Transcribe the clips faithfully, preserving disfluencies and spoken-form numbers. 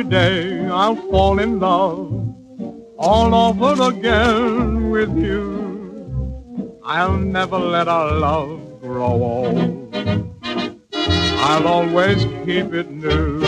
day I'll fall in love all over again with you. I'll never let our love grow old. I'll always keep it new.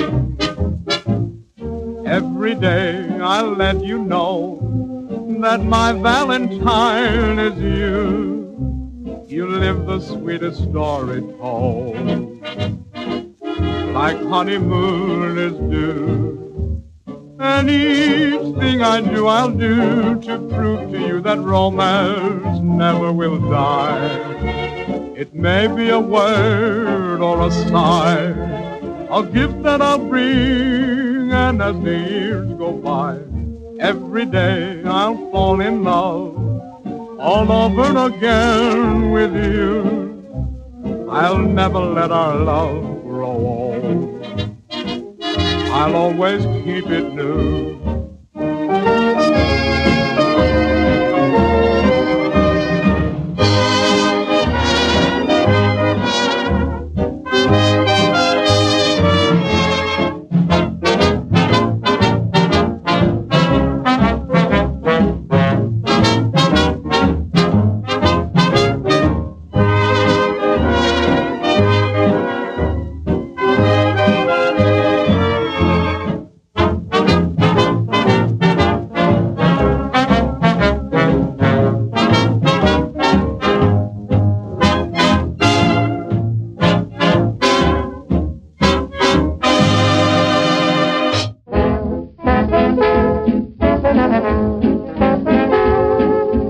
Every day I'll let you know that my Valentine is you. You live the sweetest story told, like honeymoon is due. And each thing I do, I'll do to prove to you that romance never will die. It may be a word or a sigh, a gift that I'll bring, and as the years go by, every day I'll fall in love all over again with you. I'll never let our love grow old. I'll always keep it new.